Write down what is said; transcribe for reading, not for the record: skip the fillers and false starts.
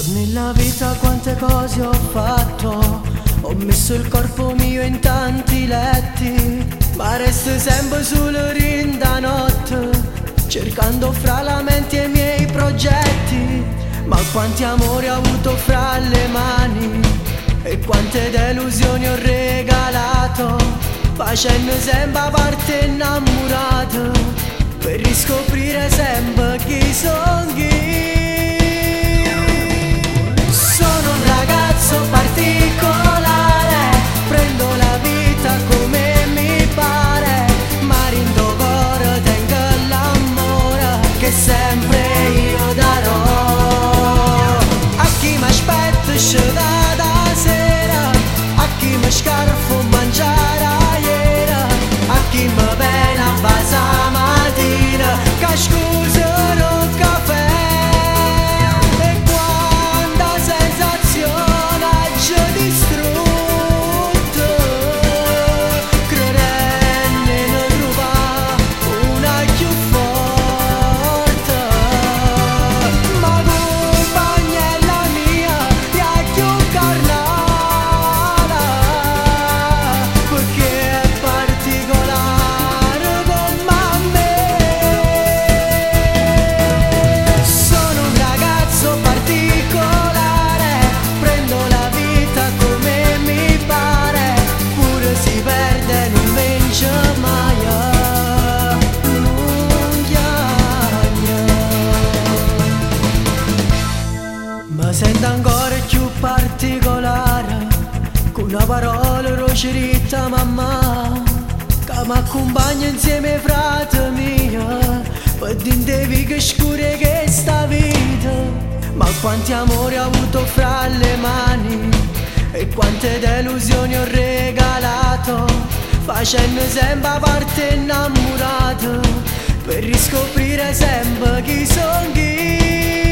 Nella vita quante cose ho fatto, ho messo il corpo mio in tanti letti, ma resto sempre solo rinda notte, cercando fra lamenti e i miei progetti. Ma quanti amori ho avuto fra le mani e quante delusioni ho regalato, facendo sempre parte innamorata, per riscoprire sempre chi son chi. Sono un ragazzo particolare, prendo la vita come mi pare, ma rindo cuore tengo l'amore che sempre io darò. A chi mi aspetta sceda da sera, a chi mi scarfo mangiare ieri, a chi mi viene a basa mattina, che scusano un caffè. Ma sento ancora più particolare, con una parola roscerita mamma, che mi accompagna insieme ai frati miei, per dintevi che scure che sta vita. Ma quanti amori ho avuto fra le mani e quante delusioni ho regalato, facendo sempre parte innamorata, per riscoprire sempre chi son chi.